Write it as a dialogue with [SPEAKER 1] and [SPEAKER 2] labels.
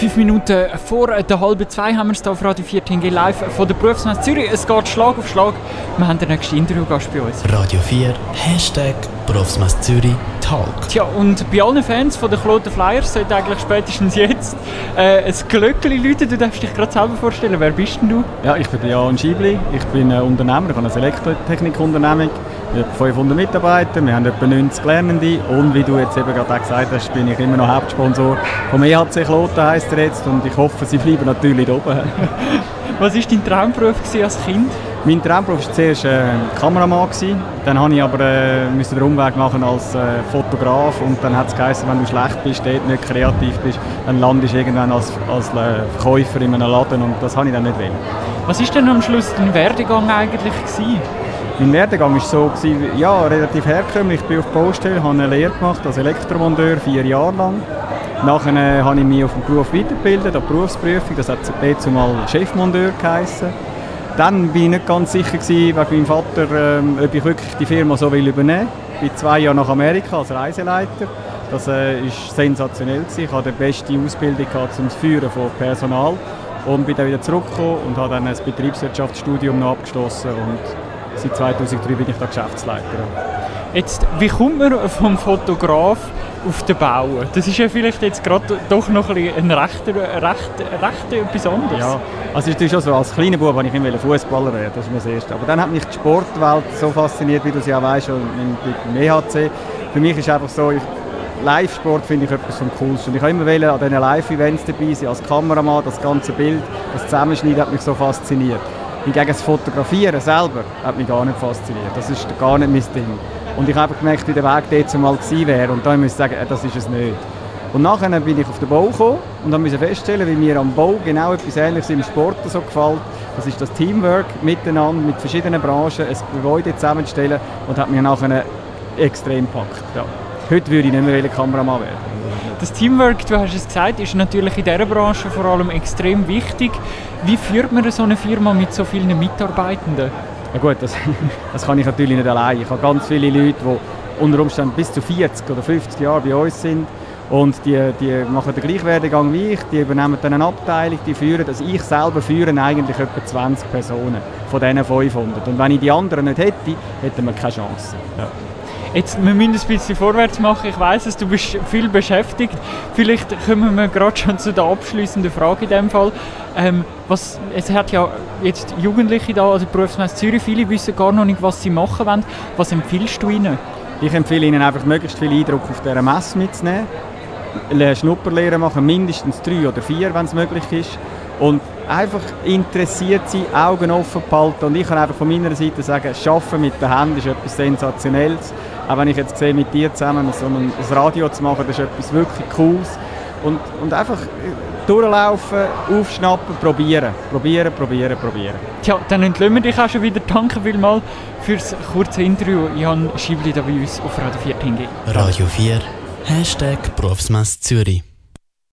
[SPEAKER 1] 5 Minuten vor der halben 2 haben wir es hier auf Radio 4 TNG live von der Berufsmesse Zürich. Es geht Schlag auf Schlag. Wir haben den nächsten Interviewgast bei uns.
[SPEAKER 2] Radio 4, Berufsmesse Zürich, Talk.
[SPEAKER 1] Tja, und bei allen Fans von den Kloten Flyers sollte eigentlich spätestens jetzt ein Glöckchen läuten. Du darfst dich gerade selber vorstellen. Wer bist denn du?
[SPEAKER 3] Ja, ich bin Jan Schiebli. Ich bin Unternehmer. Ich habe eine Elektrotechnik-Unternehmung. Wir haben 500 Mitarbeiter, wir haben etwa 90 Lernende und wie du jetzt eben gerade auch gesagt hast, bin ich immer noch Hauptsponsor vom EHC Kloten, heisst er jetzt, und ich hoffe, sie bleiben natürlich da oben.
[SPEAKER 1] Was war dein Traumberuf als Kind?
[SPEAKER 3] Mein Traumberuf war zuerst Kameramann. Dann musste ich aber den Umweg machen als Fotograf und dann hat es geheißen, wenn du schlecht bist, dort nicht kreativ bist, dann landest du irgendwann als Verkäufer in einem Laden und das habe ich dann nicht wollen.
[SPEAKER 1] Was war denn am Schluss dein Werdegang eigentlich gewesen?
[SPEAKER 3] Mein Werdegang war so, ja, relativ herkömmlich. Ich bin auf der Baustelle, habe eine Lehre gemacht als Elektromonteur 4 Jahre lang. Nachher habe ich mich auf dem Beruf weitergebildet, an Berufsprüfung, das hat dazu mal Chefmonteur geheissen. Dann war ich nicht ganz sicher wegen meinem Vater, ob ich wirklich die Firma so übernehmen will. Ich bin 2 Jahre nach Amerika als Reiseleiter. Das war sensationell. Ich hatte die beste Ausbildung zum Führen von Personal und bin dann wieder zurückgekommen und habe dann ein Betriebswirtschaftsstudium noch abgeschlossen. Und seit 2003 bin ich da Geschäftsleiter.
[SPEAKER 1] Jetzt, wie kommt man vom Fotograf auf den Bau? Das ist ja vielleicht jetzt gerade doch noch ein recht etwas anderes. Ja,
[SPEAKER 3] also es ist schon so, als kleiner Bub wollte ich immer Fußballer werden, das ist das Erste. Aber dann hat mich die Sportwelt so fasziniert, wie du es ja weißt, schon im EHC. Für mich ist einfach so, Live-Sport finde ich etwas vom Coolsten. Ich wollte immer an diesen Live-Events dabei sein, als Kameramann, das ganze Bild, das Zusammenschneiden hat mich so fasziniert. Hingegen das Fotografieren selber hat mich gar nicht fasziniert. Das ist gar nicht mein Ding. Und ich habe einfach gemerkt, wie der Weg dort mal gewesen wäre. Und da musste ich sagen, das ist es nicht. Und nachher bin ich auf den Bau gekommen und musste feststellen, wie mir am Bau genau etwas Ähnliches im Sport so gefällt. Das ist das Teamwork miteinander, mit verschiedenen Branchen, ein Gebäude zusammenzustellen und hat mich nachher extrem gepackt. Ja. Heute würde ich nicht mehr Kameramann werden.
[SPEAKER 1] Das Teamwork, du hast es gesagt, ist natürlich in dieser Branche vor allem extrem wichtig. Wie führt man so eine Firma mit so vielen Mitarbeitenden?
[SPEAKER 3] Ja gut, das kann ich natürlich nicht allein. Ich habe ganz viele Leute, die unter Umständen bis zu 40 oder 50 Jahre bei uns sind. Und die machen den gleichen Werdegang wie ich, die übernehmen dann eine Abteilung, die führen, also ich selber führe eigentlich etwa 20 Personen von diesen 500. Und wenn ich die anderen nicht hätte, hätten wir keine Chance. Ja.
[SPEAKER 1] Jetzt, wir müssen ein bisschen vorwärts machen. Ich weiss es, du bist viel beschäftigt. Vielleicht kommen wir gerade schon zu der abschliessenden Frage in dem Fall. Es hat ja jetzt Jugendliche da, also Berufsmesse Zürich, viele wissen gar noch nicht, was sie machen wollen. Was empfiehlst du ihnen?
[SPEAKER 3] Ich empfehle ihnen einfach, möglichst viel Eindruck auf dieser Messe mitzunehmen. Eine Schnupperlehre machen, mindestens 3 oder 4, wenn es möglich ist. Und einfach interessiert sein, Augen offen behalten. Und ich kann einfach von meiner Seite sagen, Arbeiten mit den Händen ist etwas Sensationelles. Auch wenn ich jetzt sehe, mit dir zusammen so ein Radio zu machen, das ist etwas wirklich Cooles. Und einfach durchlaufen, aufschnappen, probieren.
[SPEAKER 1] Tja, dann entlösen wir dich auch schon wieder. Danke vielmals für das kurze Interview. Jan Schiebli da bei uns auf Radio 4 TNG.
[SPEAKER 2] Radio 4, Berufsmesse Zürich.